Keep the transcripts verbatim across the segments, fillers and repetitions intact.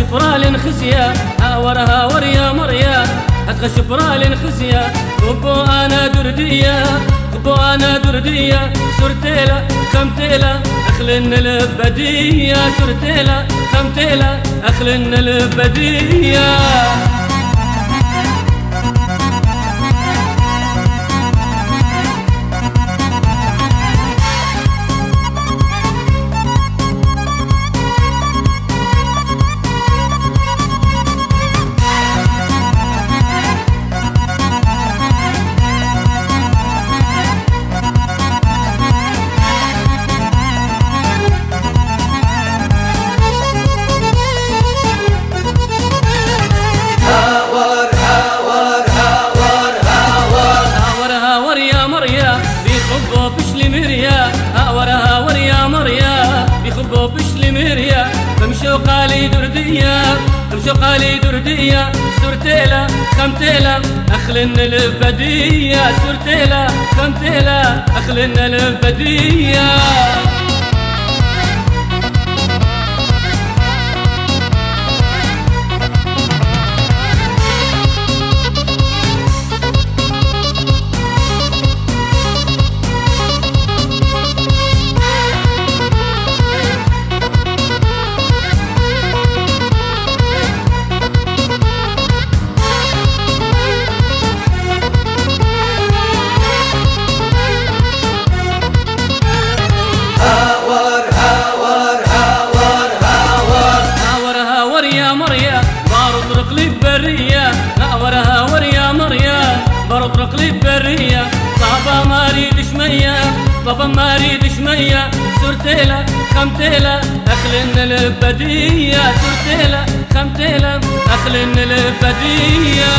شبرال خسيا هاور هاور يا مريا هتغ شبرال خسيا خبو انا دردية خبو انا دردية سرتيلا خمتيلا اخلن البدية سرتيلا خمتيلا اخلن البدية بيخبو بشلي مريا هاور هاور يا مريا بيخبو بشلي مريا بمشو قالي دردية بمشو قالي دردية سرتيلا خمتيلا اخلن البدية سرتيلا خمتيلا اخلن البدية برطرق لي برية هاور هاور يا مريا برطرق لي برية طابا ما اريد شمية طابا ما اريد شمية سرتيلا خمتيلا اخلن البدية سرتيلا خمتيلا اخلن البدية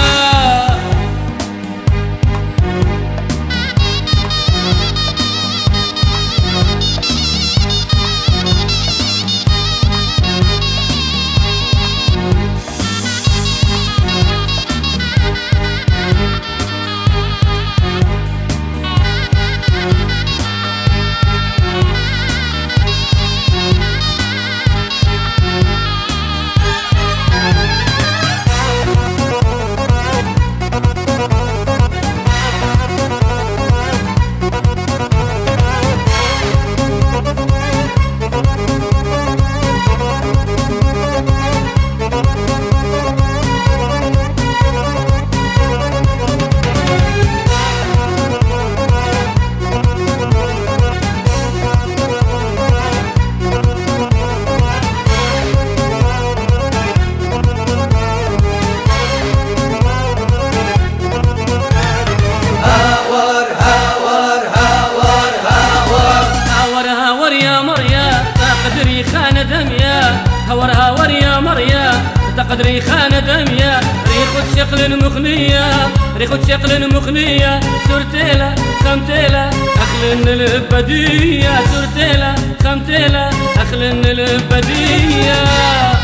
تقدري خانة دميا هاور هاور يا مريا تقدري خانة دميا ريخو شقل مخنية ريخو شقل مخنية سرتيلا خمتيلا اخلن البدية سرتيلا خمتيلا اخلن البدية